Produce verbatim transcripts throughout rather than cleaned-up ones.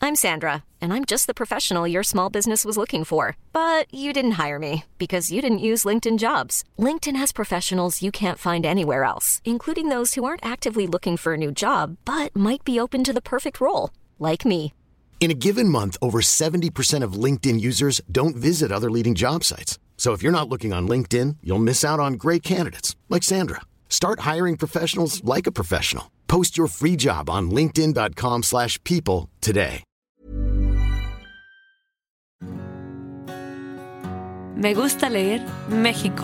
I'm Sandra, and I'm just the professional your small business was looking for. But you didn't hire me because you didn't use LinkedIn Jobs. LinkedIn has professionals you can't find anywhere else, including those who aren't actively looking for a new job, but might be open to the perfect role, like me. In a given month, over seventy percent of LinkedIn users don't visit other leading job sites. So if you're not looking on LinkedIn, you'll miss out on great candidates like Sandra. Start hiring professionals like a professional. Post your free job on linkedin.com slash people today. Me gusta leer México.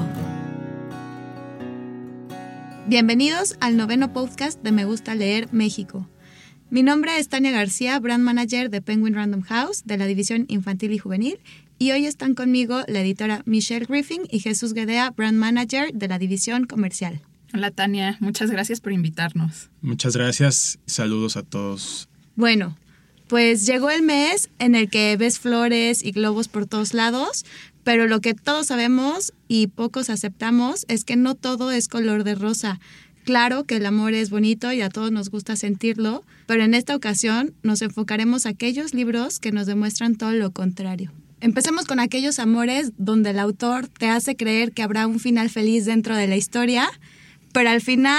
Bienvenidos al noveno podcast de Me gusta leer México. Mi nombre es Tania García, Brand Manager de Penguin Random House, de la división infantil y juvenil, y hoy están conmigo la editora Michelle Griffin y Jesús Guedea, Brand Manager de la división comercial. Hola Tania, muchas gracias por invitarnos. Muchas gracias, saludos a todos. Bueno, pues llegó el mes en el que ves flores y globos por todos lados, pero lo que todos sabemos y pocos aceptamos es que no todo es color de rosa. Claro que el amor es bonito y a todos nos gusta sentirlo, pero en esta ocasión nos enfocaremos a aquellos libros que nos demuestran todo lo contrario. Empecemos con aquellos amores donde el autor te hace creer que habrá un final feliz dentro de la historia, pero al final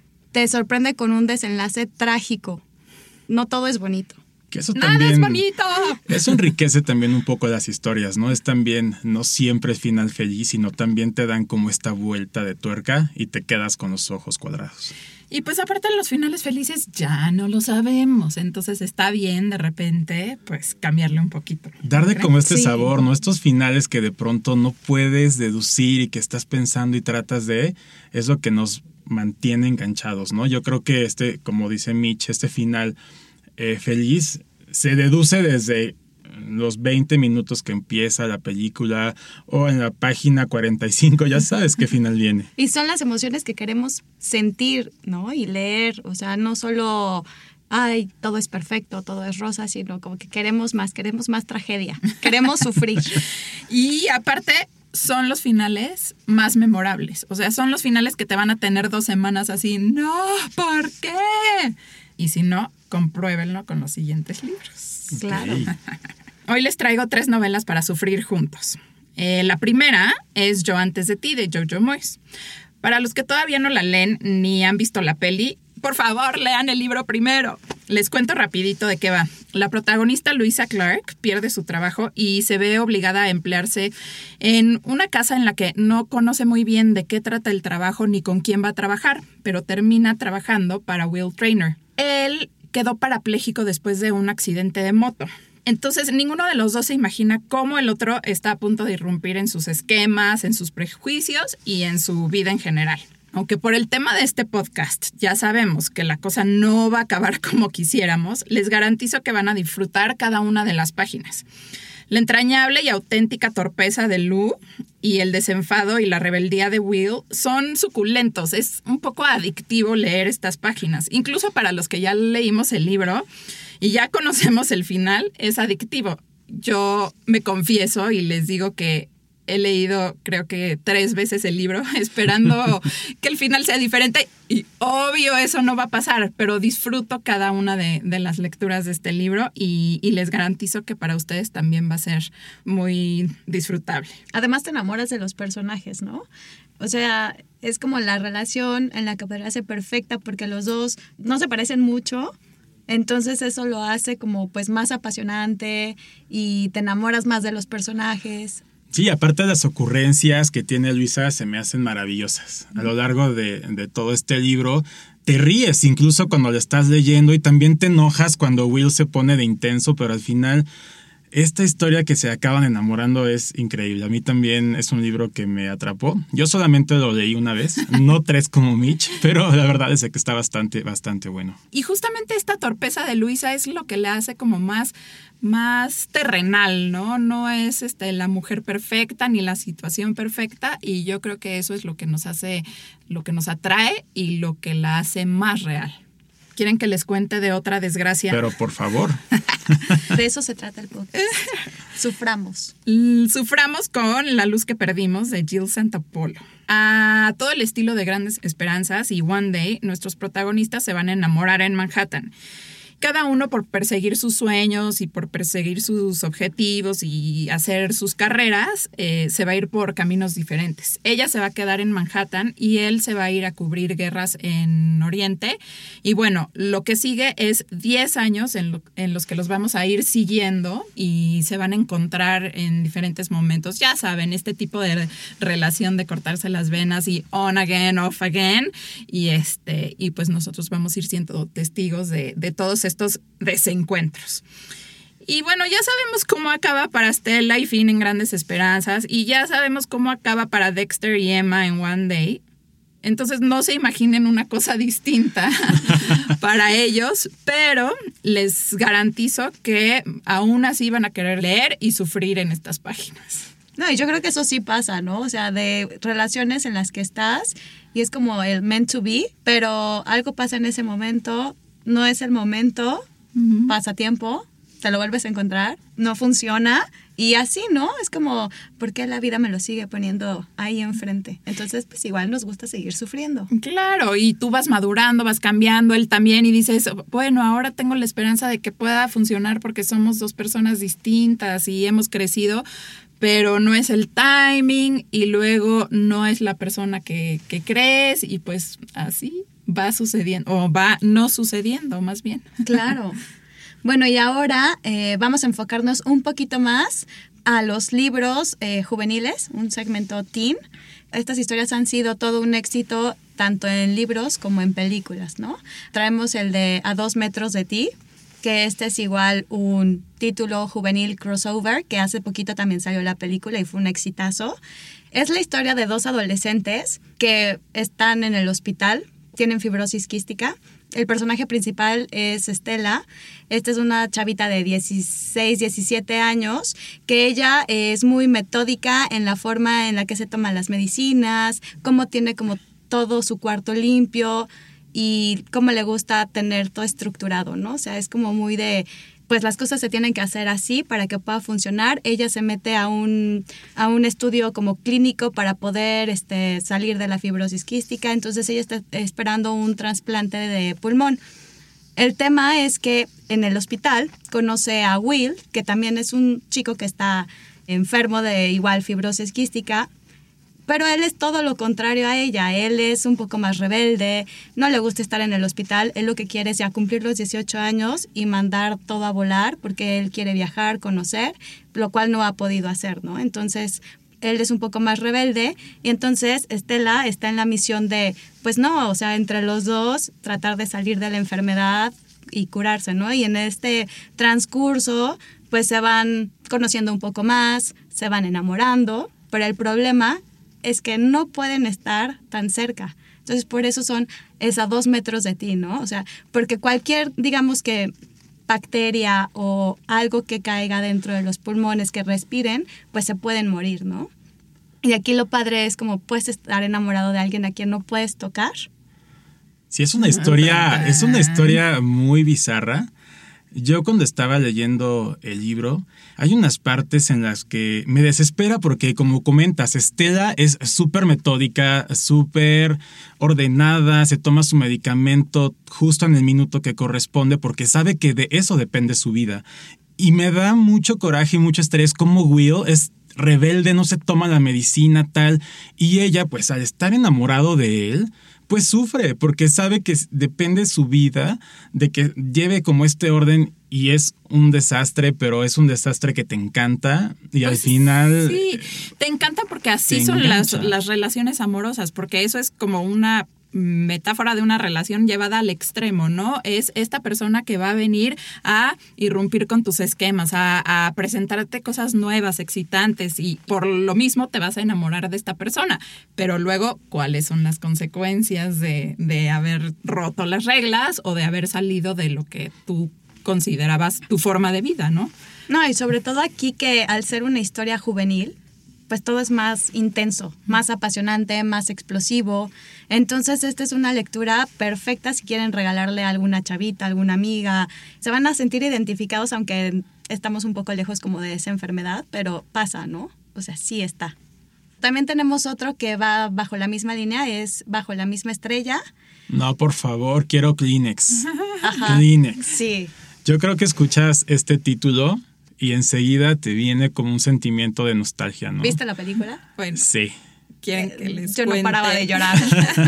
te sorprende con un desenlace trágico. No todo es bonito. Que eso ¡Nada también, es bonito! Eso enriquece también un poco las historias, ¿no? Es también, no siempre es final feliz, sino también te dan como esta vuelta de tuerca y te quedas con los ojos cuadrados. Y pues aparte de los finales felices ya no lo sabemos, entonces está bien de repente pues cambiarle un poquito. Darle ¿no como este Sí. sabor, ¿no? Estos finales que de pronto no puedes deducir y que estás pensando y tratas de, es lo que nos mantiene enganchados, ¿no? Yo creo que este, como dice Mitch, este final eh, feliz se deduce desde los veinte minutos que empieza la película o en la página cuarenta y cinco, ya sabes qué final viene. Y son las emociones que queremos sentir, ¿no? Y leer, o sea, no solo, ay, todo es perfecto, todo es rosa, sino como que queremos más, queremos más tragedia, queremos sufrir. Y aparte son los finales más memorables, o sea, son los finales que te van a tener dos semanas así, no, ¿por qué? Y si no, compruébenlo con los siguientes libros. Claro. Ok. Hoy les traigo tres novelas para sufrir juntos. Eh, la primera es Yo antes de ti, de Jojo Moyes. Para los que todavía no la leen ni han visto la peli, por favor, lean el libro primero. Les cuento rapidito de qué va. La protagonista, Louisa Clark, pierde su trabajo y se ve obligada a emplearse en una casa en la que no conoce muy bien de qué trata el trabajo ni con quién va a trabajar, pero termina trabajando para Will Traynor. Él quedó parapléjico después de un accidente de moto. Entonces, ninguno de los dos se imagina cómo el otro está a punto de irrumpir en sus esquemas, en sus prejuicios y en su vida en general. Aunque por el tema de este podcast ya sabemos que la cosa no va a acabar como quisiéramos, les garantizo que van a disfrutar cada una de las páginas. La entrañable y auténtica torpeza de Lou y el desenfado y la rebeldía de Will son suculentos. Es un poco adictivo leer estas páginas. Incluso para los que ya leímos el libro y ya conocemos el final, es adictivo. Yo me confieso y les digo que he leído creo que tres veces el libro esperando que el final sea diferente y obvio eso no va a pasar, pero disfruto cada una de, de las lecturas de este libro y, y les garantizo que para ustedes también va a ser muy disfrutable. Además te enamoras de los personajes, ¿no? O sea, es como la relación en la que podría ser perfecta porque los dos no se parecen mucho. Entonces eso lo hace como pues más apasionante y te enamoras más de los personajes. Sí, aparte de las ocurrencias que tiene Luisa, se me hacen maravillosas. A lo largo de, de todo este libro, te ríes incluso cuando lo estás leyendo y también te enojas cuando Will se pone de intenso, pero al final esta historia que se acaban enamorando es increíble. A mí también es un libro que me atrapó. Yo solamente lo leí una vez, no tres como Mitch, pero la verdad es que está bastante, bastante bueno. Y justamente esta torpeza de Luisa es lo que le hace como más, más terrenal, ¿no? No es este, la mujer perfecta ni la situación perfecta y yo creo que eso es lo que nos hace, lo que nos atrae y lo que la hace más real. ¿Quieren que les cuente de otra desgracia? Pero por favor. De eso se trata el podcast. Suframos. Suframos con La luz que perdimos de Jill Santopolo. A todo el estilo de Grandes Esperanzas y One Day, nuestros protagonistas se van a enamorar en Manhattan. cada uno por perseguir sus sueños y por perseguir sus objetivos y hacer sus carreras, eh, se va a ir por caminos diferentes. Ella se va a quedar en Manhattan y él se va a ir a cubrir guerras en Oriente. Y bueno, lo que sigue es diez años en, lo, en los que los vamos a ir siguiendo y se van a encontrar en diferentes momentos. Ya saben, este tipo de relación de cortarse las venas y on again, off again. Y, este, y pues nosotros vamos a ir siendo testigos de, de todos estos desencuentros. Y bueno, ya sabemos cómo acaba para Stella y Finn en Grandes Esperanzas, y ya sabemos cómo acaba para Dexter y Emma en One Day. Entonces no se imaginen una cosa distinta para ellos, pero les garantizo que aún así van a querer leer y sufrir en estas páginas. No, y yo creo que eso sí pasa, ¿no? O sea, de relaciones en las que estás y es como el meant to be, pero algo pasa en ese momento, no es el momento, uh-huh. pasa tiempo, te lo vuelves a encontrar, no funciona y así, ¿no? Es como, ¿por qué la vida me lo sigue poniendo ahí enfrente? Entonces, pues igual nos gusta seguir sufriendo. Claro, y tú vas madurando, vas cambiando, él también, y dices, bueno, ahora tengo la esperanza de que pueda funcionar porque somos dos personas distintas y hemos crecido, pero no es el timing y luego no es la persona que, que crees y pues así va sucediendo, o va no sucediendo más bien. Claro. Bueno, y ahora eh, vamos a enfocarnos un poquito más a los libros eh, juveniles, un segmento teen. Estas historias han sido todo un éxito tanto en libros como en películas, ¿no? Traemos el de A dos metros de ti, que este es igual un título juvenil crossover, que hace poquito también salió la película y fue un exitazo. Es la historia de dos adolescentes que están en el hospital, tienen fibrosis quística. El personaje principal es Stella. Esta es una chavita de dieciséis, diecisiete años, que ella es muy metódica en la forma en la que se toman las medicinas, cómo tiene como todo su cuarto limpio y cómo le gusta tener todo estructurado, ¿no? O sea, es como muy de, pues las cosas se tienen que hacer así para que pueda funcionar. Ella se mete a un, a un estudio como clínico para poder este, salir de la fibrosis quística. Entonces ella está esperando un trasplante de pulmón. El tema es que en el hospital conoce a Will, que también es un chico que está enfermo de igual fibrosis quística, pero él es todo lo contrario a ella. Él es un poco más rebelde, no le gusta estar en el hospital. Él lo que quiere es ya cumplir los dieciocho años y mandar todo a volar porque él quiere viajar, conocer, lo cual no ha podido hacer, ¿no? Entonces, él es un poco más rebelde y entonces Stella está en la misión de, pues no, o sea, entre los dos tratar de salir de la enfermedad y curarse, ¿no? Y en este transcurso, pues se van conociendo un poco más, se van enamorando, pero el problema es que no pueden estar tan cerca. Entonces, por eso son es a dos metros de ti, ¿no? O sea, porque cualquier, digamos que bacteria o algo que caiga dentro de los pulmones que respiren, pues se pueden morir, ¿no? Y aquí lo padre es como puedes estar enamorado de alguien a quien no puedes tocar. Sí, es una historia, es una historia muy bizarra. Yo cuando estaba leyendo el libro, hay unas partes en las que me desespera porque, como comentas, Stella es súper metódica, súper ordenada, se toma su medicamento justo en el minuto que corresponde porque sabe que de eso depende su vida. Y me da mucho coraje y mucho estrés como Will es rebelde, no se toma la medicina tal, y ella, pues al estar enamorado de él, pues sufre porque sabe que depende su vida de que lleve como este orden y es un desastre, pero es un desastre que te encanta y pues al final... Sí, te encanta porque así son las, las relaciones amorosas, porque eso es como una metáfora de una relación llevada al extremo, ¿no? Es esta persona que va a venir a irrumpir con tus esquemas, a, a presentarte cosas nuevas, excitantes, y por lo mismo te vas a enamorar de esta persona. Pero luego, ¿cuáles son las consecuencias de, de haber roto las reglas o de haber salido de lo que tú considerabas tu forma de vida, ¿no? No, y sobre todo aquí que al ser una historia juvenil, pues todo es más intenso, más apasionante, más explosivo. Entonces, esta es una lectura perfecta si quieren regalarle a alguna chavita, alguna amiga. Se van a sentir identificados, aunque estamos un poco lejos como de esa enfermedad, pero pasa, ¿no? O sea, sí está. También tenemos otro que va bajo la misma línea, es Bajo la misma estrella. No, por favor, quiero Kleenex. Ajá. Kleenex. Sí. Yo creo que escuchas este título y enseguida te viene como un sentimiento de nostalgia, ¿no? ¿Viste la película? Bueno, Sí. quieren que les Yo no cuente? paraba de llorar.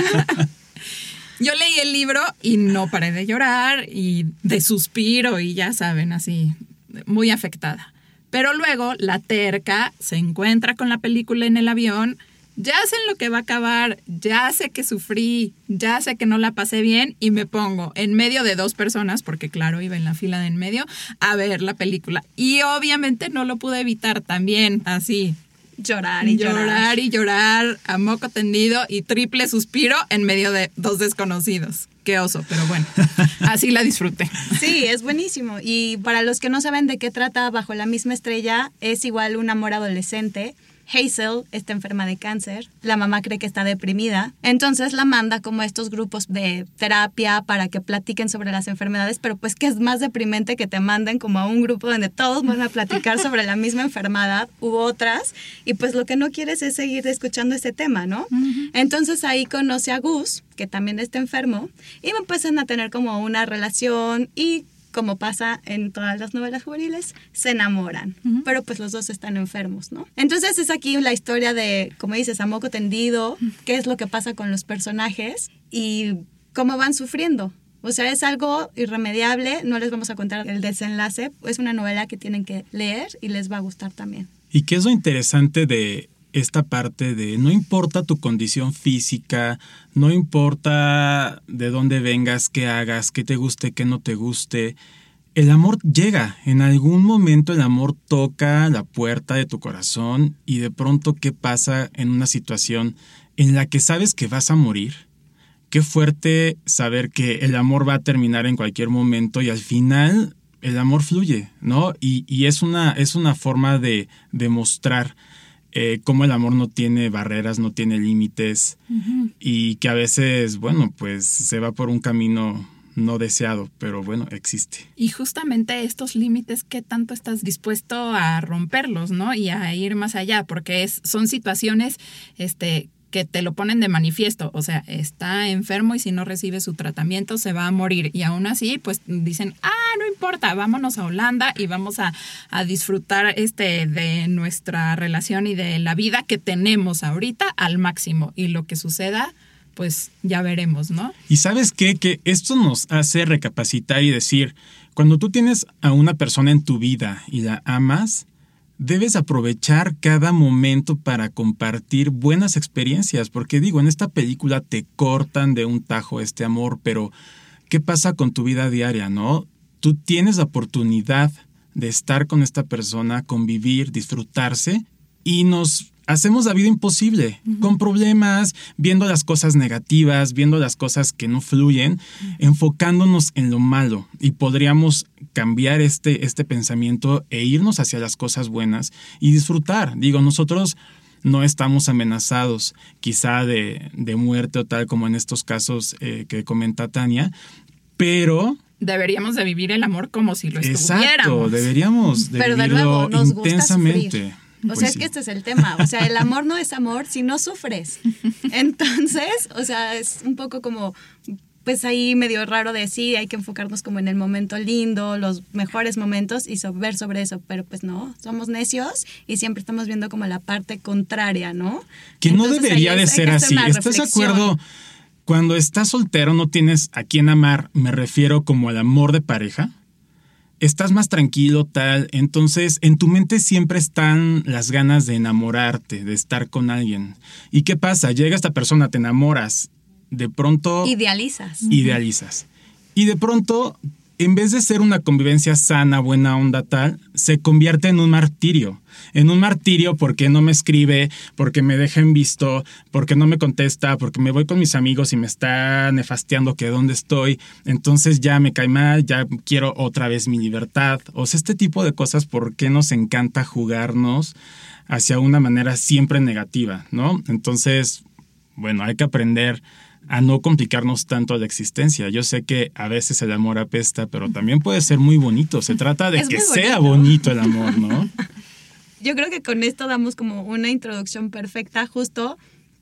Yo leí el libro y no paré de llorar y de suspiro y ya saben, así, muy afectada. Pero luego la terca se encuentra con la película en el avión. Ya sé en lo que va a acabar, ya sé que sufrí, ya sé que no la pasé bien y me pongo en medio de dos personas, porque claro, iba en la fila de en medio, a ver la película. Y obviamente no lo pude evitar también, así. Llorar y llorar. Llorar y llorar a moco tendido y triple suspiro en medio de dos desconocidos. Qué oso, pero bueno, así la disfruté. Sí, es buenísimo. Y para los que no saben de qué trata Bajo la misma estrella, es igual un amor adolescente. Hazel está enferma de cáncer, la mamá cree que está deprimida, entonces la manda como a estos grupos de terapia para que platiquen sobre las enfermedades, pero pues que es más deprimente que te manden como a un grupo donde todos van a platicar sobre la misma enfermedad u otras, y pues lo que no quieres es seguir escuchando este tema, ¿no? Uh-huh. Entonces ahí conoce a Gus, que también está enfermo, y empiezan a tener como una relación y, como pasa en todas las novelas juveniles, se enamoran, uh-huh. pero pues los dos están enfermos, ¿no? Entonces es aquí la historia de, como dices, a moco tendido, uh-huh. qué es lo que pasa con los personajes y cómo van sufriendo. O sea, es algo irremediable, no les vamos a contar el desenlace, es una novela que tienen que leer y les va a gustar también. ¿Y qué es lo interesante de esta parte de no importa tu condición física, no importa de dónde vengas, qué hagas, qué te guste, qué no te guste, el amor llega, en algún momento el amor toca la puerta de tu corazón y de pronto qué pasa en una situación en la que sabes que vas a morir? Qué fuerte saber que el amor va a terminar en cualquier momento y al final el amor fluye, ¿no? Y, y es una, es una forma de demostrar Eh, cómo el amor no tiene barreras, no tiene límites, uh-huh. y que a veces, bueno, pues se va por un camino no deseado, pero bueno, existe. Y justamente estos límites, ¿qué tanto estás dispuesto a romperlos, no? Y a ir más allá, porque es, son situaciones, este... que te lo ponen de manifiesto, o sea, está enfermo y si no recibe su tratamiento se va a morir. Y aún así, pues dicen, ah, no importa, vámonos a Holanda y vamos a, a disfrutar este de nuestra relación y de la vida que tenemos ahorita al máximo. Y lo que suceda, pues ya veremos, ¿no? Y ¿sabes qué? Que esto nos hace recapacitar y decir, cuando tú tienes a una persona en tu vida y la amas, debes aprovechar cada momento para compartir buenas experiencias, porque digo, en esta película te cortan de un tajo este amor, pero ¿qué pasa con tu vida diaria, no? Tú tienes la oportunidad de estar con esta persona, convivir, disfrutarse, y nos hacemos la vida imposible, uh-huh. con problemas, viendo las cosas negativas, viendo las cosas que no fluyen, uh-huh. enfocándonos en lo malo, y podríamos cambiar este, este pensamiento e irnos hacia las cosas buenas y disfrutar. Digo, nosotros no estamos amenazados quizá de, de muerte o tal como en estos casos eh, que comenta Tania, pero deberíamos de vivir el amor como si lo exacto, estuviéramos. deberíamos de pero vivirlo de nuevo, nos intensamente. Gusta sufrir. O Pues sea, sí. es que este es el tema. O sea, el amor no es amor si no sufres. Entonces, o sea, es un poco como, pues ahí medio raro de sí, hay que enfocarnos como en el momento lindo, los mejores momentos y so- ver sobre eso. Pero pues no, somos necios y siempre estamos viendo como la parte contraria, ¿no? Que Entonces, no debería ahí de es- hay ser que hacer así. una ¿Estás de reflexión. acuerdo? Cuando estás soltero no tienes a quién amar, me refiero como al amor de pareja. Estás más tranquilo, tal. Entonces, en tu mente siempre están las ganas de enamorarte, de estar con alguien. ¿Y qué pasa? Llega esta persona, te enamoras. De pronto... Idealizas. Idealizas. Y de pronto, en vez de ser una convivencia sana, buena onda, tal, se convierte en un martirio. En un martirio porque no me escribe, porque me deja en visto, porque no me contesta, porque me voy con mis amigos y me está nefasteando que dónde estoy. Entonces ya me cae mal, ya quiero otra vez mi libertad. O sea, este tipo de cosas, ¿por qué nos encanta jugarnos hacia una manera siempre negativa, ¿no? Entonces, bueno, hay que aprender a no complicarnos tanto la existencia. Yo sé que a veces el amor apesta, pero también puede ser muy bonito. Se trata de Es que muy sea bonito. bonito el amor, ¿no? Yo creo que con esto damos como una introducción perfecta justo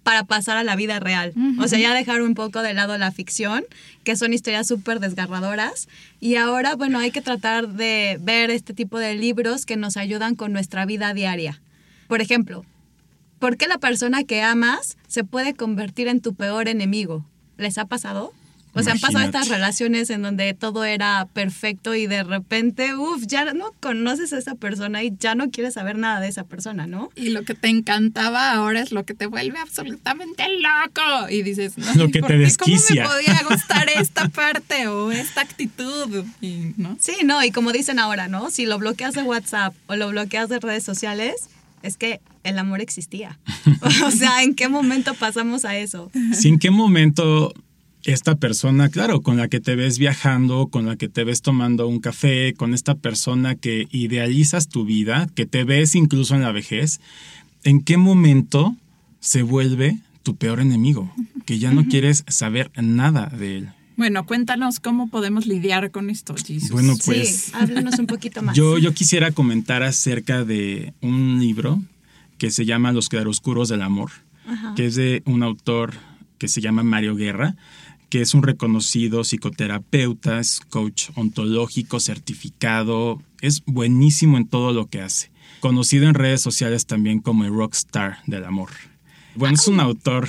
para pasar a la vida real. Uh-huh. O sea, ya dejar un poco de lado la ficción, que son historias súper desgarradoras. Y ahora, bueno, hay que tratar de ver este tipo de libros que nos ayudan con nuestra vida diaria. Por ejemplo, ¿por qué la persona que amas se puede convertir en tu peor enemigo? ¿Les ha pasado? O sea, han pasado estas relaciones en donde todo era perfecto y de repente, uff, ya no conoces a esa persona y ya no quieres saber nada de esa persona, ¿no? Y lo que te encantaba ahora es lo que te vuelve absolutamente loco. Y dices, no, lo que te desquicia. ¿Cómo me podía gustar esta parte o esta actitud? Y, ¿no? Sí, no, y como dicen ahora, ¿no? Si lo bloqueas de WhatsApp o lo bloqueas de redes sociales, es que el amor existía. O sea, ¿en qué momento pasamos a eso? Sí, ¿en qué momento esta persona, claro, con la que te ves viajando, con la que te ves tomando un café, con esta persona que idealizas tu vida, que te ves incluso en la vejez, ¿en qué momento se vuelve tu peor enemigo? Que ya no uh-huh. quieres saber nada de él. Bueno, cuéntanos cómo podemos lidiar con esto, Jesus. Bueno, pues... Sí, háblanos un poquito más. Yo, yo quisiera comentar acerca de un libro que se llama Los claroscuros del amor, uh-huh. que es de un autor que se llama Mario Guerra, que es un reconocido psicoterapeuta, es coach ontológico certificado, es buenísimo en todo lo que hace. Conocido en redes sociales también como el rockstar del amor. Bueno, es un autor,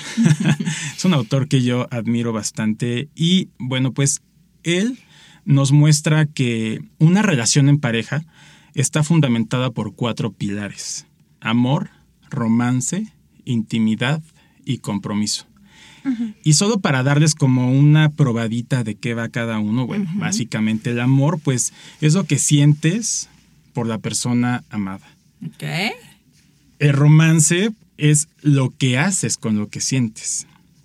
es un autor que yo admiro bastante y bueno, pues él nos muestra que una relación en pareja está fundamentada por cuatro pilares: amor, romance, intimidad y compromiso. Uh-huh. Y solo para darles como una probadita de qué va cada uno, bueno, uh-huh. básicamente el amor, pues es lo que sientes por la persona amada. Okay. El romance es lo que haces con lo que sientes.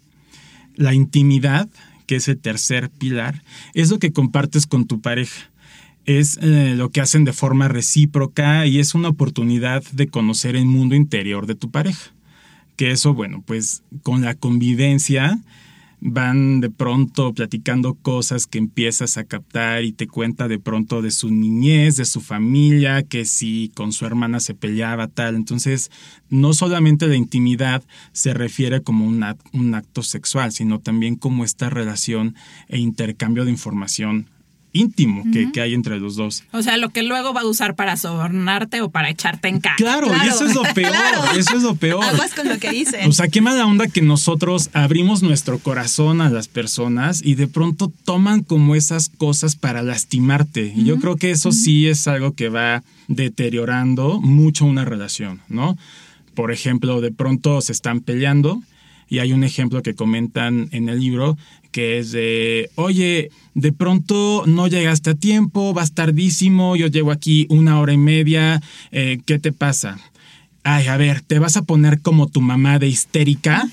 La intimidad, que es el tercer pilar, es lo que compartes con tu pareja. Es eh, lo que hacen de forma recíproca y es una oportunidad de conocer el mundo interior de tu pareja. Que eso, bueno, pues con la convivencia van de pronto platicando cosas que empiezas a captar y te cuenta de pronto de su niñez, de su familia, que si con su hermana se peleaba, tal. Entonces, no solamente la intimidad se refiere como un acto, un acto sexual, sino también como esta relación e intercambio de información íntimo que, uh-huh. que hay entre los dos. O sea, lo que luego va a usar para sobornarte o para echarte en cara. Claro, claro. Y eso es lo peor, claro. eso es lo peor. Aguas con lo que dicen. O sea, qué mala onda que nosotros abrimos nuestro corazón a las personas y de pronto toman como esas cosas para lastimarte. Uh-huh. Y yo creo que eso uh-huh. sí es algo que va deteriorando mucho una relación, ¿no? Por ejemplo, de pronto se están peleando y hay un ejemplo que comentan en el libro que es de, oye, de pronto no llegaste a tiempo, vas tardísimo, yo llego aquí una hora y media, eh, ¿qué te pasa? Ay, a ver, ¿te vas a poner como tu mamá de histérica?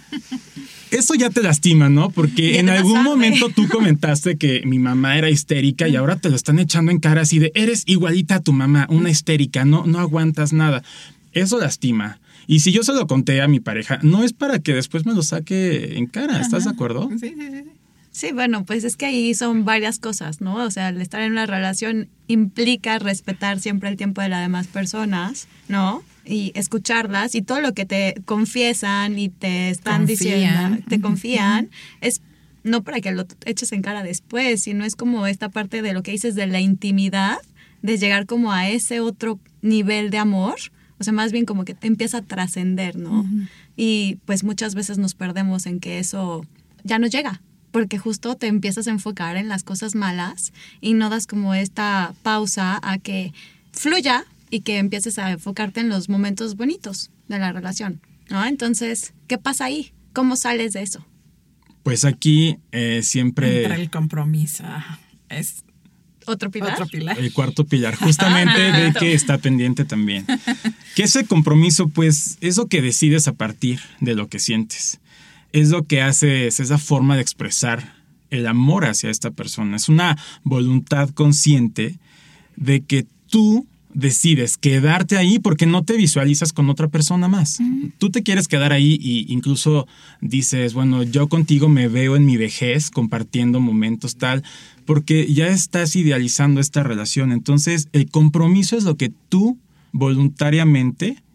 Eso ya te lastima, ¿no? Porque en algún momento tú comentaste que mi mamá era histérica y ahora te lo están echando en cara así de, eres igualita a tu mamá, una histérica, no, no aguantas nada. Eso lastima. Y si yo se lo conté a mi pareja, no es para que después me lo saque en cara. ¿Estás de acuerdo? Sí, sí, sí. Sí, bueno, pues es que ahí son varias cosas, ¿no? O sea, el estar en una relación implica respetar siempre el tiempo de las demás personas, ¿no? Y escucharlas y todo lo que te confiesan y te están confían. diciendo, te confían, uh-huh. es no para que lo eches en cara después, sino es como esta parte de lo que dices de la intimidad, de llegar como a ese otro nivel de amor. O sea, más bien como que te empieza a trascender, ¿no? Uh-huh. Y pues muchas veces nos perdemos en que eso ya no llega, porque justo te empiezas a enfocar en las cosas malas y no das como esta pausa a que fluya y que empieces a enfocarte en los momentos bonitos de la relación, ¿no? Entonces, ¿qué pasa ahí? ¿Cómo sales de eso? Pues aquí eh, siempre... Entra el compromiso. Es... ¿Otro pilar? Otro pilar. El cuarto pilar, justamente de que está pendiente también. Que ese compromiso, pues, es lo que decides a partir de lo que sientes. Es lo que haces, es la forma de expresar el amor hacia esta persona. Es una voluntad consciente de que tú decides quedarte ahí porque no te visualizas con otra persona más. Uh-huh. Tú te quieres quedar ahí y incluso dices, bueno, yo contigo me veo en mi vejez compartiendo momentos tal, porque ya estás idealizando esta relación. Entonces, el compromiso es lo que tú voluntariamente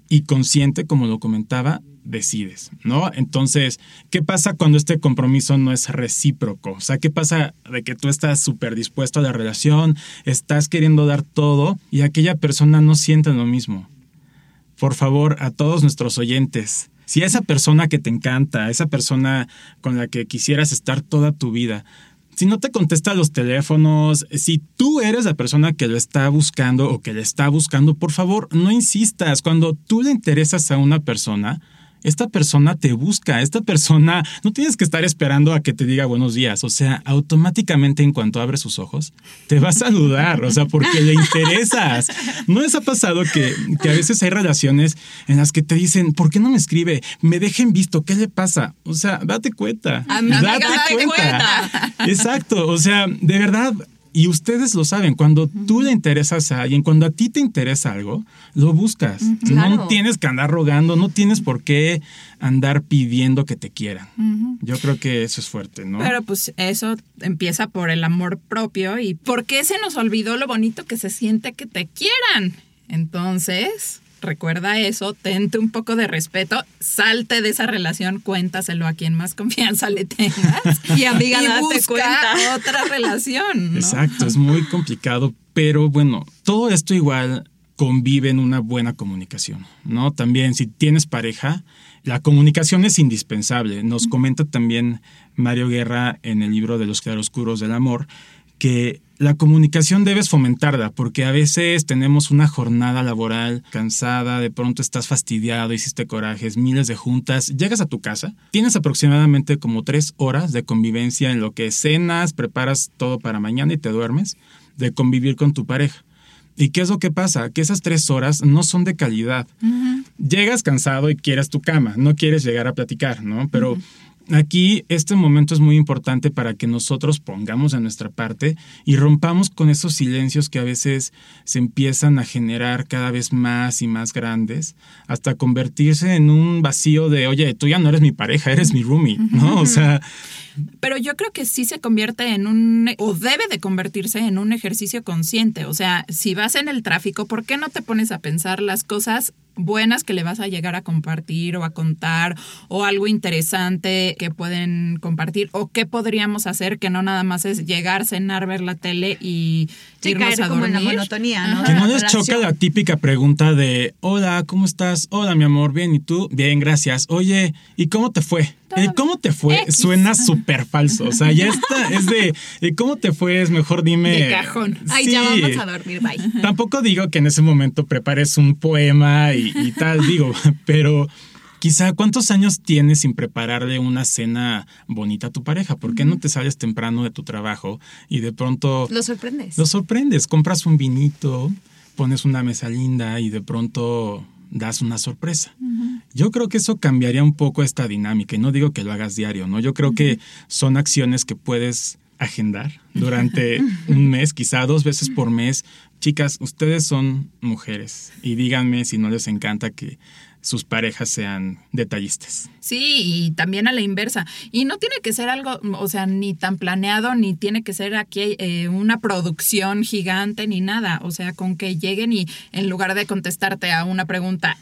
y consciente, como lo comentaba, decides, ¿no? Entonces, ¿qué pasa cuando este compromiso no es recíproco? O sea, ¿qué pasa de que tú estás súper dispuesto a la relación, estás queriendo dar todo y aquella persona no siente lo mismo? Por favor, a todos nuestros oyentes, si esa persona que te encanta, esa persona con la que quisieras estar toda tu vida, si no te contesta los teléfonos, si tú eres la persona que lo está buscando o que le está buscando, por favor, no insistas. Cuando tú le interesas a una persona, esta persona te busca, esta persona no tienes que estar esperando a que te diga buenos días, o sea, automáticamente en cuanto abre sus ojos, te va a saludar, o sea, porque le interesas. ¿No les ha pasado que, que a veces hay relaciones en las que te dicen, ¿por qué no me escribe? Me dejen visto, ¿qué le pasa? O sea, date cuenta. Amiga, date, date cuenta. cuenta. Exacto, o sea, de verdad. Y ustedes lo saben, cuando tú le interesas a alguien, cuando a ti te interesa algo, lo buscas. Uh-huh. Claro. No tienes que andar rogando, no tienes por qué andar pidiendo que te quieran. Uh-huh. Yo creo que eso es fuerte, ¿no? Pero pues eso empieza por el amor propio y ¿por qué se nos olvidó lo bonito que se siente que te quieran? Entonces, recuerda eso, tente un poco de respeto, salte de esa relación, cuéntaselo a quien más confianza le tengas. Y amiga, y date busca cuenta. otra relación, ¿no? Exacto, es muy complicado, pero bueno, todo esto igual convive en una buena comunicación, ¿no? También si tienes pareja, la comunicación es indispensable. Nos comenta también Mario Guerra en el libro de Los claroscuros del amor que la comunicación debes fomentarla porque a veces tenemos una jornada laboral cansada, de pronto estás fastidiado, hiciste corajes, miles de juntas, llegas a tu casa, tienes aproximadamente como tres horas de convivencia en lo que cenas, preparas todo para mañana y te duermes, de convivir con tu pareja. ¿Y qué es lo que pasa? Que esas tres horas no son de calidad. Uh-huh. Llegas cansado y quieres tu cama, no quieres llegar a platicar, ¿no? Pero uh-huh. Aquí este momento es muy importante para que nosotros pongamos de nuestra parte y rompamos con esos silencios que a veces se empiezan a generar cada vez más y más grandes hasta convertirse en un vacío de, oye, tú ya no eres mi pareja, eres mi roomie, ¿no? O sea... Pero yo creo que sí se convierte en un, o debe de convertirse en un ejercicio consciente. O sea, si vas en el tráfico, ¿por qué no te pones a pensar las cosas buenas que le vas a llegar a compartir o a contar o algo interesante que pueden compartir o qué podríamos hacer que no nada más es llegar, cenar, ver la tele y sí, irnos a como dormir? en la monotonía, ¿no? Que no les relación. choca la típica pregunta de hola, ¿cómo estás? Hola, mi amor, bien, ¿y tú? Bien, gracias. Oye, ¿y cómo te fue? El ¿cómo te fue? X. Suena súper falso. O sea, ya está, es de ¿el cómo te fue? Es mejor dime. De cajón. Ay, sí. ya vamos a dormir, bye. Tampoco digo que en ese momento prepares un poema y, y tal, digo, pero quizá ¿cuántos años tienes sin prepararle una cena bonita a tu pareja? ¿Por qué no te sales temprano de tu trabajo y de pronto... Lo sorprendes. Lo sorprendes, compras un vinito, pones una mesa linda y de pronto das una sorpresa. Uh-huh. Yo creo que eso cambiaría un poco esta dinámica y no digo que lo hagas diario, ¿no? Yo creo uh-huh. que son acciones que puedes agendar durante un mes, quizá dos veces por mes. Chicas, ustedes son mujeres y díganme si no les encanta que sus parejas sean detallistas. Sí, y también a la inversa. Y no tiene que ser algo, o sea, ni tan planeado, ni tiene que ser aquí eh, una producción gigante, ni nada. O sea, con que lleguen y en lugar de contestarte a una pregunta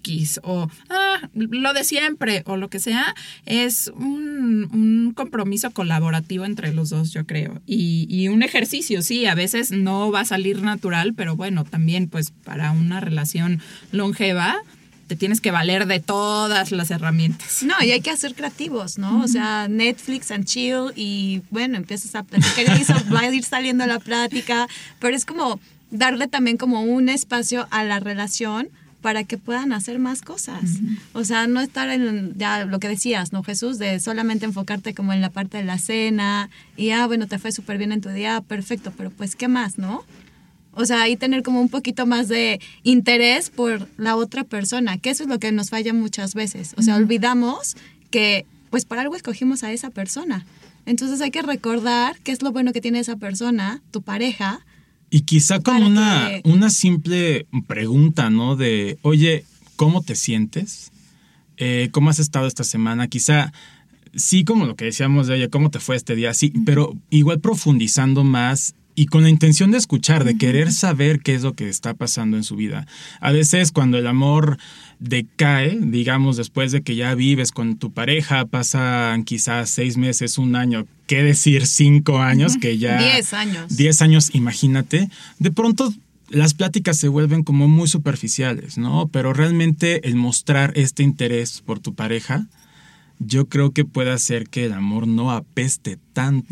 X o ah, lo de siempre o lo que sea, es un, un compromiso colaborativo entre los dos, yo creo. Y, y un ejercicio, sí, a veces no va a salir natural, pero bueno, también pues para una relación longeva, te tienes que valer de todas las herramientas. No, y hay que ser creativos, ¿no? Uh-huh. O sea, Netflix and chill y bueno, empiezas a platicar y eso va a ir saliendo la plática, pero es como darle también como un espacio a la relación para que puedan hacer más cosas. Uh-huh. O sea, no estar en ya lo que decías, ¿no, Jesús? De solamente enfocarte como en la parte de la cena y, ah, bueno, te fue súper bien en tu día, perfecto, pero pues, ¿qué más, no? O sea, ahí tener como un poquito más de interés por la otra persona, que eso es lo que nos falla muchas veces. O sea, uh-huh. olvidamos que pues por algo escogimos a esa persona. Entonces hay que recordar qué es lo bueno que tiene esa persona, tu pareja. Y quizá como una, que... una simple pregunta, ¿no? De, oye, ¿cómo te sientes? Eh, ¿Cómo has estado esta semana? Quizá... Sí, como lo que decíamos de, oye, ¿cómo te fue este día? Sí, uh-huh. pero igual profundizando más y con la intención de escuchar, de querer saber qué es lo que está pasando en su vida. A veces cuando el amor decae, digamos, después de que ya vives con tu pareja, pasan quizás seis meses, un año, qué decir cinco años, que ya... Diez años. Diez años, imagínate. De pronto las pláticas se vuelven como muy superficiales, ¿no? Pero realmente el mostrar este interés por tu pareja, yo creo que puede hacer que el amor no apeste tanto,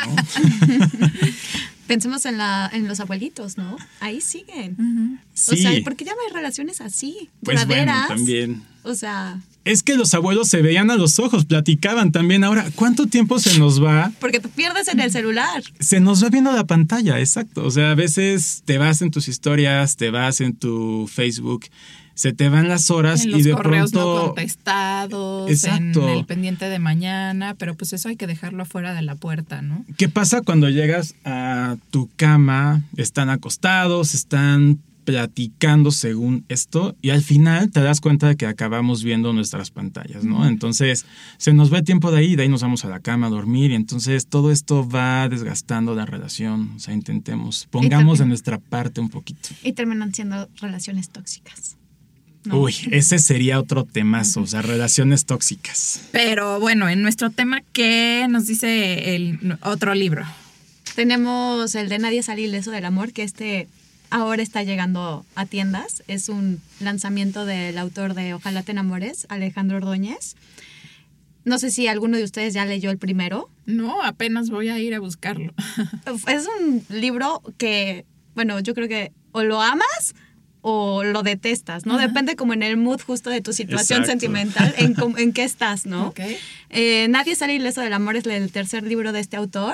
¿no? Pensemos en, la, en los abuelitos, ¿no? Ahí siguen. Uh-huh. Sí. O sea, ¿por qué ya no hay relaciones así? Pues Duraderas. bueno, también. O sea... Es que los abuelos se veían a los ojos, platicaban también. Ahora, ¿cuánto tiempo se nos va? Porque te pierdes en el celular. Se nos va viendo la pantalla, exacto. O sea, a veces te vas en tus historias, te vas en tu Facebook, se te van las horas en y los de correos pronto... no contestados, Exacto. en el pendiente de mañana, pero pues eso hay que dejarlo fuera de la puerta, ¿no? ¿Qué pasa cuando llegas a tu cama? Están acostados, están platicando según esto y al final te das cuenta de que acabamos viendo nuestras pantallas, ¿no? Entonces se nos va el tiempo de ahí, de ahí nos vamos a la cama a dormir y entonces todo esto va desgastando la relación. O sea, intentemos, pongamos de nuestra parte un poquito. Y terminan siendo relaciones tóxicas. ¿no? Uy, ese sería otro temazo, o sea, relaciones tóxicas. Pero bueno, en nuestro tema, ¿qué nos dice el otro libro? Tenemos el de Nadie sale ileso del amor, que este ahora está llegando a tiendas. Es un lanzamiento del autor de Ojalá te enamores, Alejandro Ordóñez. No sé si alguno de ustedes ya leyó el primero. No, apenas voy a ir a buscarlo. Es un libro que, bueno, yo creo que o lo amas o lo detestas, ¿no? Ajá. Depende como en el mood justo de tu situación Exacto. sentimental, en, com- en qué estás, ¿no? Okay. Eh, Nadie sale ileso del amor es el tercer libro de este autor.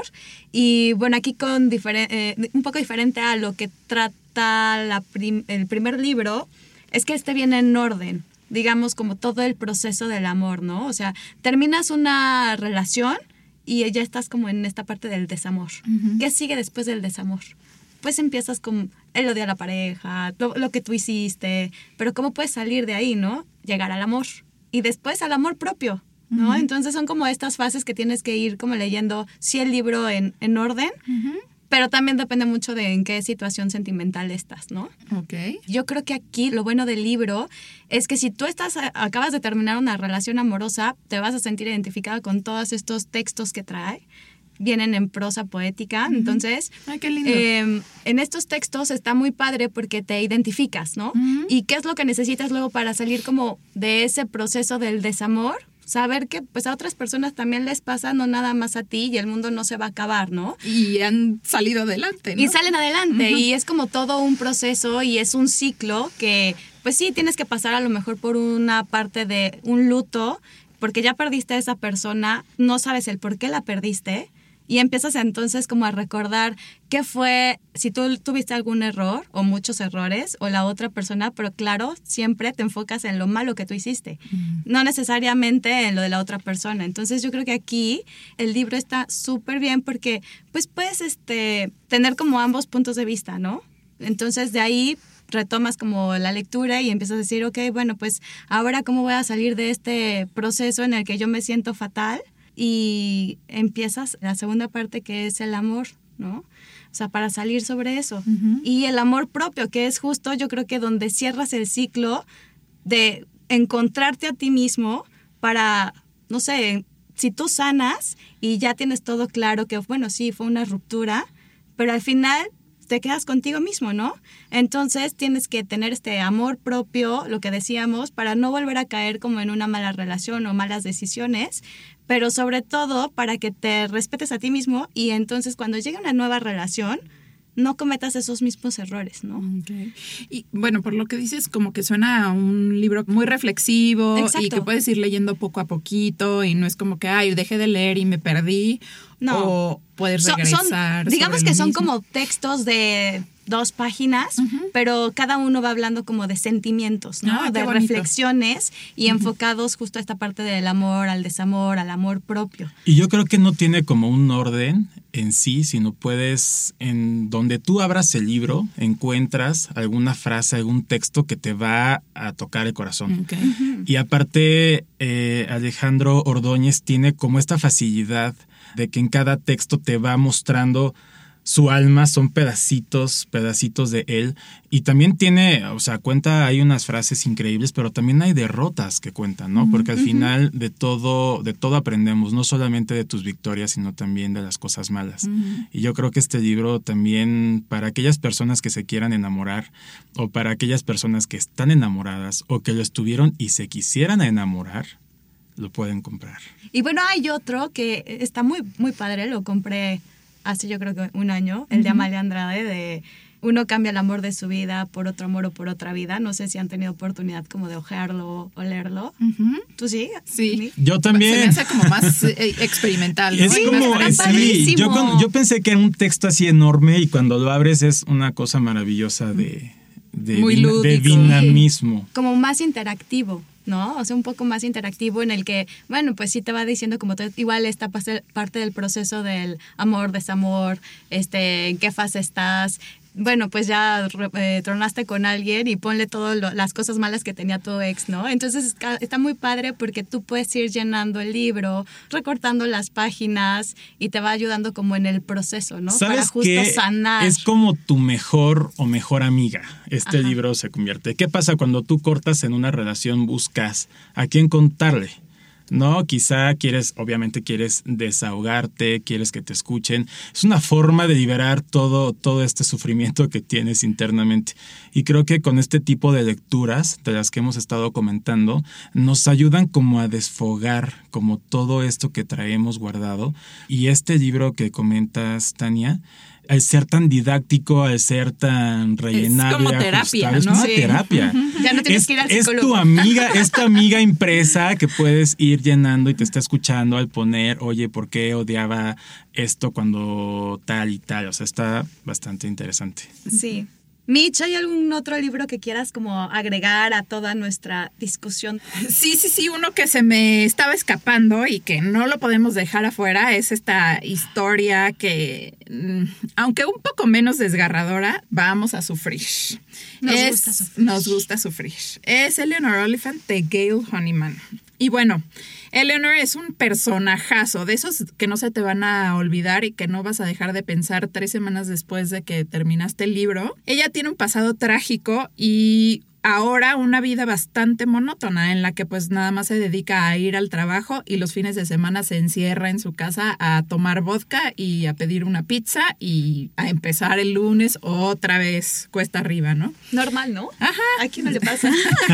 Y bueno, aquí con diferen- eh, un poco diferente a lo que trata la prim- el primer libro, es que este viene en orden, digamos, como todo el proceso del amor, ¿no? O sea, terminas una relación y ya estás como en esta parte del desamor. Uh-huh. ¿Qué sigue después del desamor? Pues empiezas con el odio a la pareja, lo, lo que tú hiciste, pero ¿cómo puedes salir de ahí, no? Llegar al amor y después al amor propio, ¿no? Uh-huh. Entonces son como estas fases que tienes que ir como leyendo, sí, el libro en, en orden, Uh-huh. pero también depende mucho de en qué situación sentimental estás, ¿no? Ok. Yo creo que aquí lo bueno del libro es que si tú estás acabas de terminar una relación amorosa, te vas a sentir identificada con todos estos textos que trae. Vienen en prosa poética, uh-huh. Entonces Ay, qué lindo. Eh, en estos textos está muy padre porque te identificas, ¿no? Uh-huh. Y qué es lo que necesitas luego para salir como de ese proceso del desamor, saber que pues a otras personas también les pasa, no nada más a ti, y el mundo no se va a acabar, ¿no? Y han salido adelante, ¿no? Y salen adelante, Uh-huh. y es como todo un proceso y es un ciclo que pues sí tienes que pasar a lo mejor por una parte de un luto, porque ya perdiste a esa persona, no sabes el por qué la perdiste. Y empiezas entonces como a recordar qué fue, si tú tuviste algún error o muchos errores o la otra persona, pero claro, siempre te enfocas en lo malo que tú hiciste, mm. no necesariamente en lo de la otra persona. Entonces yo creo que aquí el libro está súper bien porque pues puedes este, tener como ambos puntos de vista, ¿no? Entonces de ahí retomas como la lectura y empiezas a decir, ok, bueno, pues ahora cómo voy a salir de este proceso en el que yo me siento fatal. Y empiezas la segunda parte, que es el amor, ¿no? O sea, para salir sobre eso. Uh-huh. Y el amor propio, que es justo, yo creo que donde cierras el ciclo de encontrarte a ti mismo para, no sé, si tú sanas y ya tienes todo claro que, bueno, sí, fue una ruptura, pero al final te quedas contigo mismo, ¿no? Entonces tienes que tener este amor propio, lo que decíamos, para no volver a caer como en una mala relación o malas decisiones, pero sobre todo para que te respetes a ti mismo y entonces cuando llegue una nueva relación no cometas esos mismos errores, ¿no? Okay. Y bueno, por lo que dices, como que suena a un libro muy reflexivo. Exacto. Y que puedes ir leyendo poco a poquito y no es como que, ay, dejé de leer y me perdí. No. O puedes regresar. Son, digamos que son mismo. como textos de dos páginas, uh-huh. pero cada uno va hablando como de sentimientos, ¿no? Ah, de bonito. reflexiones y uh-huh. enfocados justo a esta parte del amor, al desamor, al amor propio. Y yo creo que no tiene como un orden en sí, sino puedes, en donde tú abras el libro, encuentras alguna frase, algún texto que te va a tocar el corazón. Okay. Uh-huh. Y aparte, eh, Alejandro Ordóñez tiene como esta facilidad de que en cada texto te va mostrando su alma, son pedacitos, pedacitos de él. Y también tiene, o sea, cuenta, hay unas frases increíbles, pero también hay derrotas que cuentan, ¿no? Porque al uh-huh. final de todo, de todo aprendemos, no solamente de tus victorias, sino también de las cosas malas. Uh-huh. Y yo creo que este libro también, para aquellas personas que se quieran enamorar, o para aquellas personas que están enamoradas, o que lo estuvieron y se quisieran enamorar, lo pueden comprar. Y bueno, hay otro que está muy, muy padre, lo compré hace yo creo que un año, el uh-huh. de Amalia Andrade, de uno cambia el amor de su vida por otro amor o por otra vida. No sé si han tenido oportunidad como de ojearlo o leerlo. Uh-huh. ¿Tú sí? Sí. Yo también. Se me hace como más eh, experimental, ¿no? Es como, es, sí, yo, cuando, yo pensé que era un texto así enorme y cuando lo abres es una cosa maravillosa de, de, Muy din- de dinamismo. Como más interactivo, ¿no? O sea, un poco más interactivo en el que, bueno, pues sí te va diciendo como te, igual esta parte del proceso del amor, desamor, este, en qué fase estás. Bueno, pues ya eh, tronaste con alguien y ponle todas las cosas malas que tenía tu ex, ¿no? Entonces está muy padre porque tú puedes ir llenando el libro, recortando las páginas y te va ayudando como en el proceso, ¿no? ¿Sabes Para justo qué? sanar. Es como tu mejor o mejor amiga. Este Ajá. libro se convierte. ¿Qué pasa cuando tú cortas en una relación? Buscas a quién contarle. No, quizá quieres, obviamente quieres desahogarte, quieres que te escuchen. Es una forma de liberar todo, todo este sufrimiento que tienes internamente. Y creo que con este tipo de lecturas, de las que hemos estado comentando, nos ayudan como a desfogar como todo esto que traemos guardado. Y este libro que comentas, Tania, al ser tan didáctico, al ser tan rellenable, es como terapia, ajustable, ¿no? Es una Sí. terapia. Uh-huh. Ya no tienes es, que ir al es psicólogo. tu amiga, es tu amiga impresa que puedes ir llenando y te está escuchando al poner, oye, ¿por qué odiaba esto cuando tal y tal? O sea, está bastante interesante. Sí. Mitch, ¿hay algún otro libro que quieras como agregar a toda nuestra discusión? Sí, sí, sí, uno que se me estaba escapando y que no lo podemos dejar afuera es esta historia que, aunque un poco menos desgarradora, vamos a sufrir. Nos es, gusta sufrir. Nos gusta sufrir. Es Eleanor Oliphant de Gail Honeyman. Y bueno, Eleanor es un personajazo, de esos que no se te van a olvidar y que no vas a dejar de pensar tres semanas después de que terminaste el libro. Ella tiene un pasado trágico y ahora una vida bastante monótona en la que pues nada más se dedica a ir al trabajo y los fines de semana se encierra en su casa a tomar vodka y a pedir una pizza y a empezar el lunes otra vez cuesta arriba, ¿no? Normal, ¿no? Ajá. ¿A quién no le pasa?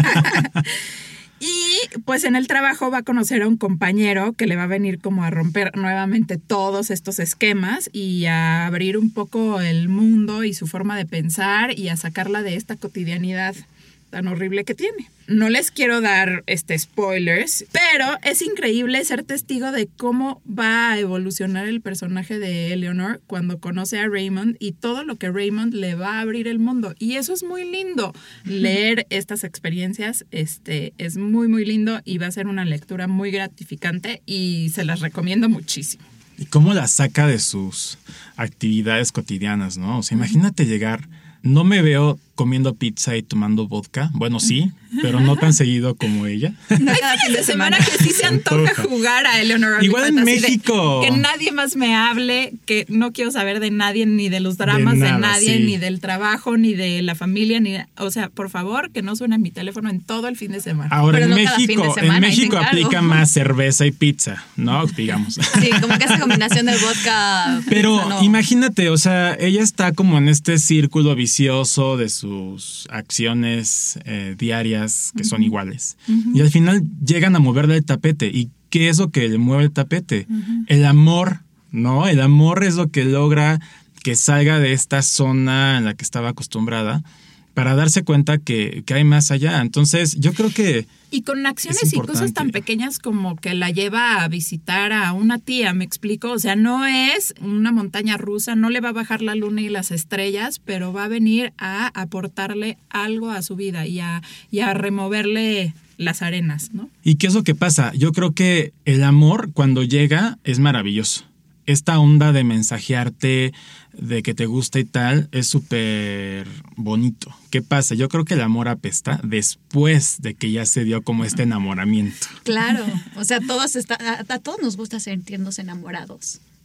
Y pues en el trabajo va a conocer a un compañero que le va a venir como a romper nuevamente todos estos esquemas y a abrir un poco el mundo y su forma de pensar y a sacarla de esta cotidianidad tan horrible que tiene. No les quiero dar este spoilers, pero es increíble ser testigo de cómo va a evolucionar el personaje de Eleanor cuando conoce a Raymond y todo lo que Raymond le va a abrir el mundo. Y eso es muy lindo. Leer estas experiencias este, es muy, muy lindo y va a ser una lectura muy gratificante y se las recomiendo muchísimo. Y cómo la saca de sus actividades cotidianas, ¿no? O sea, imagínate llegar... No me veo comiendo pizza y tomando vodka. Bueno, sí, pero no tan seguido como ella. No, hay fines de semana que sí se antoja jugar a Eleanor. Igual en México. Que nadie más me hable, que no quiero saber de nadie, ni de los dramas de, nada, de nadie, sí. Ni del trabajo, ni de la familia, ni o sea, por favor, que no suene mi teléfono en todo el fin de semana. Ahora, pero en, no México, semana, en México aplica más cerveza y pizza, ¿no? Digamos. Sí, como que esa combinación del vodka. Pero pizza, no. Imagínate, o sea, ella está como en este círculo vicioso de sus acciones eh, diarias que uh-huh. son iguales. Uh-huh. Y al final llegan a moverle el tapete. ¿Y qué es lo que le mueve el tapete? Uh-huh. El amor, ¿no? El amor es lo que logra que salga de esta zona en la que estaba acostumbrada para darse cuenta que, que hay más allá. Entonces, yo creo que... Y con acciones y cosas tan pequeñas como que la lleva a visitar a una tía, ¿me explico? O sea, no es una montaña rusa, no le va a bajar la luna y las estrellas, pero va a venir a aportarle algo a su vida y a, y a removerle las arenas, ¿no? ¿Y qué es lo que pasa? Yo creo que el amor, cuando llega, es maravilloso. Esta onda de mensajearte, de que te gusta y tal, es súper bonito. ¿Qué pasa? Yo creo que el amor apesta después de que ya se dio como este enamoramiento. Claro, o sea, todos está, a, a todos nos gusta sentirnos enamorados.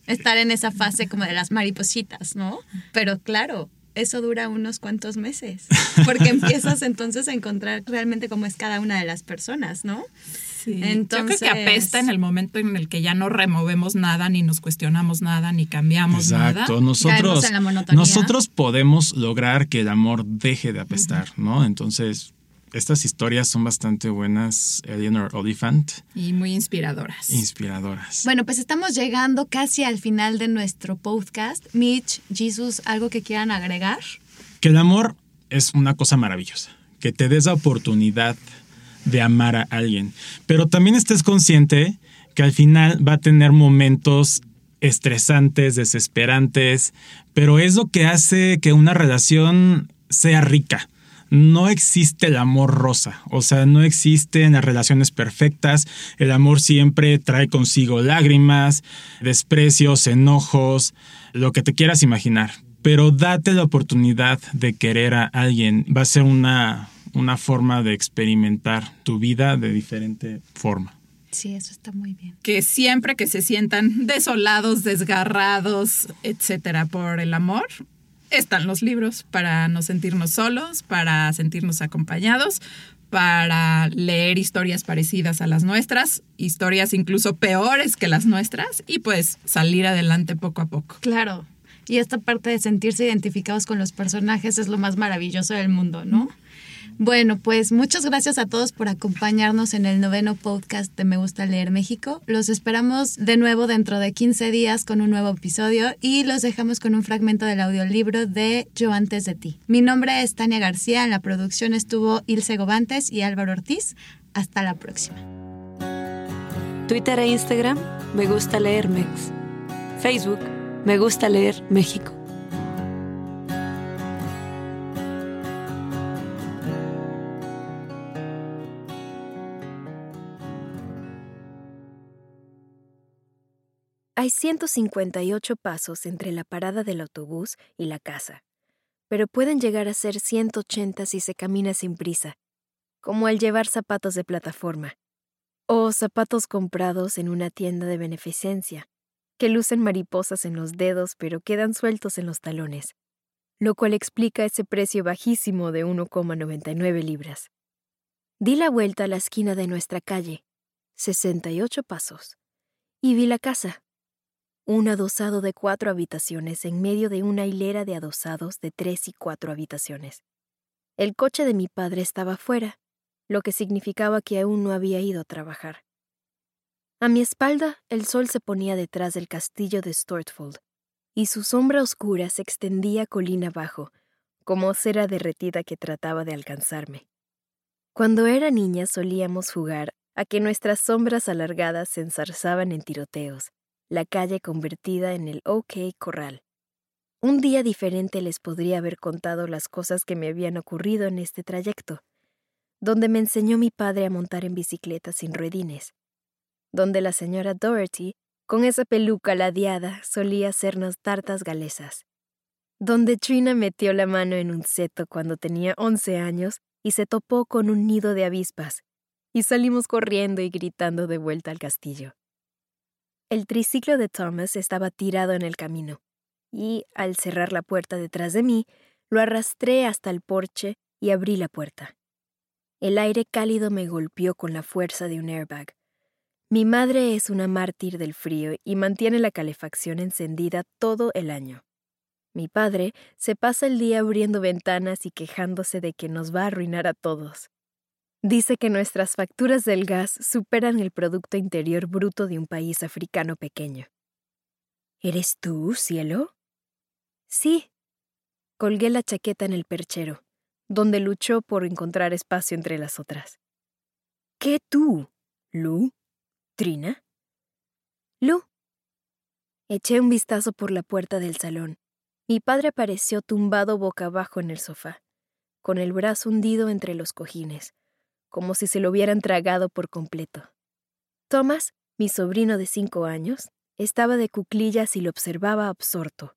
estar en esa fase como de las maripositas, ¿no? Pero claro, eso dura unos cuantos meses, porque empiezas entonces a encontrar realmente cómo es cada una de las personas, ¿no? Sí. Entonces, yo creo que apesta en el momento en el que ya no removemos nada, ni nos cuestionamos nada, ni cambiamos Exacto. nada. Caemos Nosotros, en la monotonía. nosotros podemos lograr que el amor deje de apestar, uh-huh. ¿no? Entonces, estas historias son bastante buenas, Eleanor Oliphant. Y muy inspiradoras. Inspiradoras. Bueno, pues estamos llegando casi al final de nuestro podcast. Mitch, Jesus, ¿algo que quieran agregar? Que el amor es una cosa maravillosa. Que te des la oportunidad de amar a alguien. Pero también estés consciente que al final va a tener momentos estresantes, desesperantes, pero es lo que hace que una relación sea rica. No existe el amor rosa, o sea, no existen las relaciones perfectas. El amor siempre trae consigo lágrimas, desprecios, enojos, lo que te quieras imaginar. Pero date la oportunidad de querer a alguien. Va a ser una, una forma de experimentar tu vida de diferente forma. Sí, eso está muy bien. Que siempre que se sientan desolados, desgarrados, etcétera, por el amor, están los libros para no sentirnos solos, para sentirnos acompañados, para leer historias parecidas a las nuestras, historias incluso peores que las nuestras, y pues salir adelante poco a poco. Claro. Y esta parte de sentirse identificados con los personajes es lo más maravilloso del mundo, ¿no? Bueno, pues muchas gracias a todos por acompañarnos en el noveno podcast de Me Gusta Leer México. Los esperamos de nuevo dentro de quince días con un nuevo episodio y los dejamos con un fragmento del audiolibro de Yo Antes de Ti. Mi nombre es Tania García, en la producción estuvo Ilse Gobantes y Álvaro Ortiz. Hasta la próxima. Twitter e Instagram, Me Gusta Leer Mex. Facebook, Me Gusta Leer México. Hay ciento cincuenta y ocho pasos entre la parada del autobús y la casa, pero pueden llegar a ser ciento ochenta si se camina sin prisa, como al llevar zapatos de plataforma, o zapatos comprados en una tienda de beneficencia, que lucen mariposas en los dedos pero quedan sueltos en los talones, lo cual explica ese precio bajísimo de uno coma noventa y nueve libras. Di la vuelta a la esquina de nuestra calle, sesenta y ocho pasos, y vi la casa. Un adosado de cuatro habitaciones en medio de una hilera de adosados de tres y cuatro habitaciones. El coche de mi padre estaba fuera, lo que significaba que aún no había ido a trabajar. A mi espalda, el sol se ponía detrás del castillo de Stortfold, y su sombra oscura se extendía colina abajo, como cera derretida que trataba de alcanzarme. Cuando era niña solíamos jugar a que nuestras sombras alargadas se enzarzaban en tiroteos, la calle convertida en el OK Corral. Un día diferente les podría haber contado las cosas que me habían ocurrido en este trayecto, donde me enseñó mi padre a montar en bicicleta sin ruedines, donde la señora Doherty, con esa peluca ladeada, solía hacernos tartas galesas, donde Trina metió la mano en un seto cuando tenía once años y se topó con un nido de avispas, y salimos corriendo y gritando de vuelta al castillo. El triciclo de Thomas estaba tirado en el camino, y, al cerrar la puerta detrás de mí, lo arrastré hasta el porche y abrí la puerta. El aire cálido me golpeó con la fuerza de un airbag. Mi madre es una mártir del frío y mantiene la calefacción encendida todo el año. Mi padre se pasa el día abriendo ventanas y quejándose de que nos va a arruinar a todos. Dice que nuestras facturas del gas superan el Producto Interior Bruto de un país africano pequeño. ¿Eres tú, cielo? Sí. Colgué la chaqueta en el perchero, donde luchó por encontrar espacio entre las otras. ¿Qué tú, Lu? ¿Trina? Lu. Eché un vistazo por la puerta del salón. Mi padre apareció tumbado boca abajo en el sofá, con el brazo hundido entre los cojines, como si se lo hubieran tragado por completo. Thomas, mi sobrino de cinco años, estaba de cuclillas y lo observaba absorto.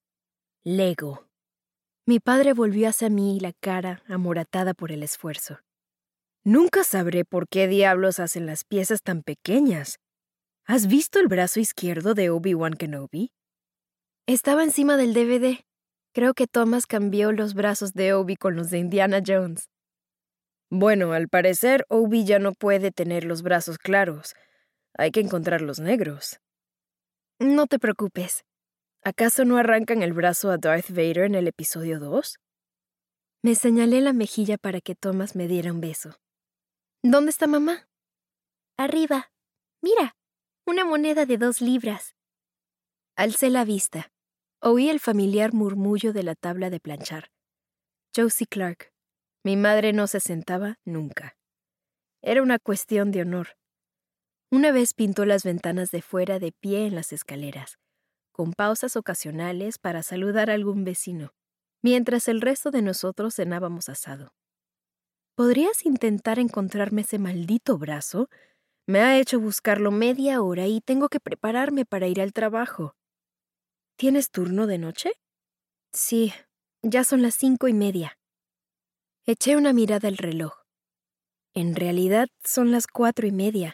Lego. Mi padre volvió hacia mí la cara amoratada por el esfuerzo. Nunca sabré por qué diablos hacen las piezas tan pequeñas. ¿Has visto el brazo izquierdo de Obi-Wan Kenobi? Estaba encima del D V D. Creo que Thomas cambió los brazos de Obi con los de Indiana Jones. Bueno, al parecer, Obi ya no puede tener los brazos claros. Hay que encontrar los negros. No te preocupes. ¿Acaso no arrancan el brazo a Darth Vader en el episodio dos? Me señalé la mejilla para que Thomas me diera un beso. ¿Dónde está mamá? Arriba. Mira, una moneda de dos libras. Alcé la vista. Oí el familiar murmullo de la tabla de planchar. Josie Clark. Mi madre no se sentaba nunca. Era una cuestión de honor. Una vez pintó las ventanas de fuera de pie en las escaleras, con pausas ocasionales para saludar a algún vecino, mientras el resto de nosotros cenábamos asado. ¿Podrías intentar encontrarme ese maldito brazo? Me ha hecho buscarlo media hora y tengo que prepararme para ir al trabajo. ¿Tienes turno de noche? Sí, ya son las cinco y media. Eché una mirada al reloj. En realidad son las cuatro y media.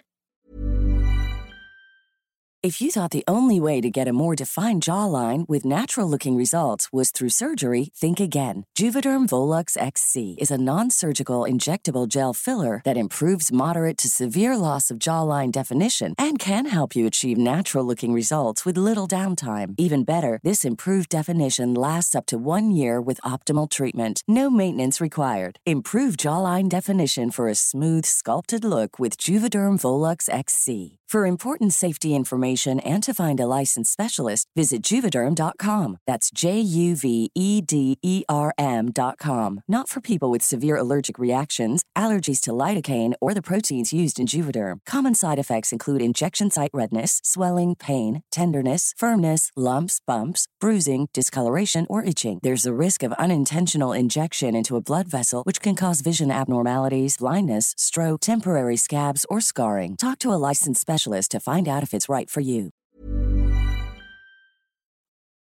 If you thought the only way to get a more defined jawline with natural-looking results was through surgery, think again. Juvederm Volux X C is a non-surgical injectable gel filler that improves moderate to severe loss of jawline definition and can help you achieve natural-looking results with little downtime. Even better, this improved definition lasts up to one year with optimal treatment. No maintenance required. Improve jawline definition for a smooth, sculpted look with Juvederm Volux X C. For important safety information and to find a licensed specialist, visit Juvederm dot com. That's J U V E D E R M dot com. Not for people with severe allergic reactions, allergies to lidocaine, or the proteins used in Juvederm. Common side effects include injection site redness, swelling, pain, tenderness, firmness, lumps, bumps, bruising, discoloration, or itching. There's a risk of unintentional injection into a blood vessel, which can cause vision abnormalities, blindness, stroke, temporary scabs, or scarring. Talk to a licensed specialist to find out if it's right for you.